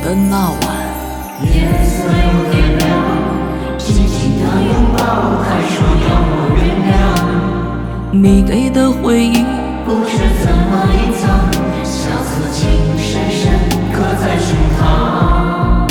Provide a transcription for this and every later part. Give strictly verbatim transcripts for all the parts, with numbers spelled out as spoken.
的那晚， 夜色有点亮，紧紧的拥抱，还说要我原谅。 你给的回忆不知怎么隐藏，相思情深深刻在胸膛。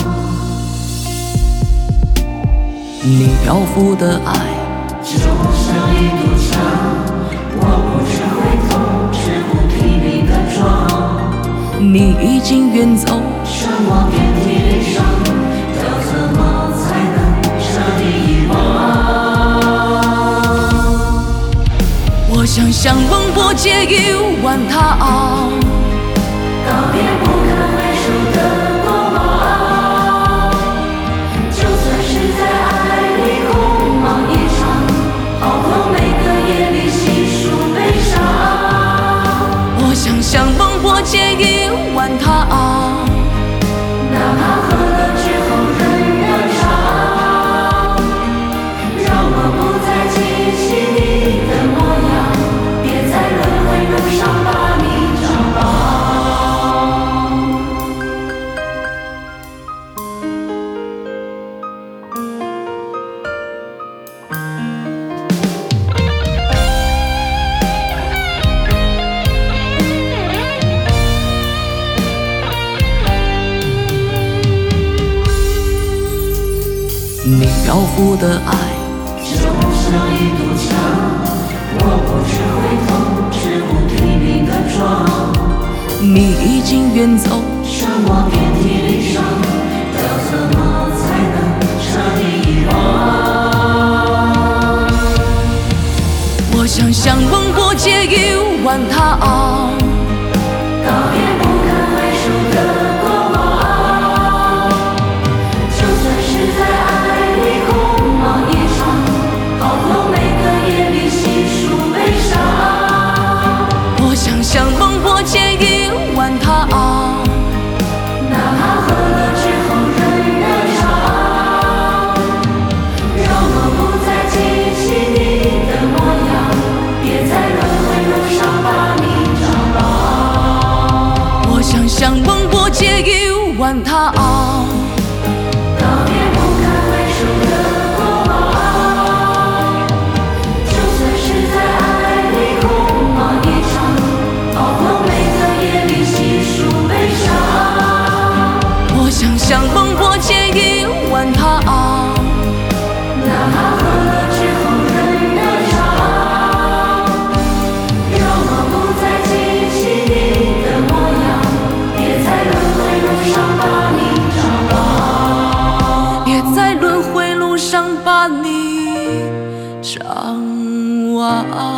你漂浮的爱， 就像一堵墙，我不知回头，只顾拼命的撞。 你已经远走， 沉默遍体鳞伤，要怎么才能彻底遗忘？ 我想像梦破解一碗汤， 告别不堪回首的过往，就算是在爱里空忙一场，好过每个夜里细数悲伤。 我想像梦破解一碗汤， 哪怕喝了之后仍然长，让我不再记起你的模样，别在轮回路上把你张望。 你漂浮的爱， 就像一堵墙，我不知回头，只顾拼命的撞。 你已经远走， 沉默遍体鳞伤，要怎么才能彻底遗忘？ 我想像梦破解一碗汤， 告别不堪回首的过往，就算是在爱里空忙一场，好过每个夜里细数悲伤。 我想像梦破解一碗汤， 哪怕喝了之后仍然长，让我不再记起你的模样，别在轮回路上把你张望。 我想像梦破解一碗汤， 告别不堪回首的过往，就算是在爱里空忙一场，好过每个夜里细数悲伤。 我想像梦破解一碗汤， 哪怕喝了之后仍然长，让我不再记起你的模样，别在轮回路上把你张望。 别在轮回路上把你张望。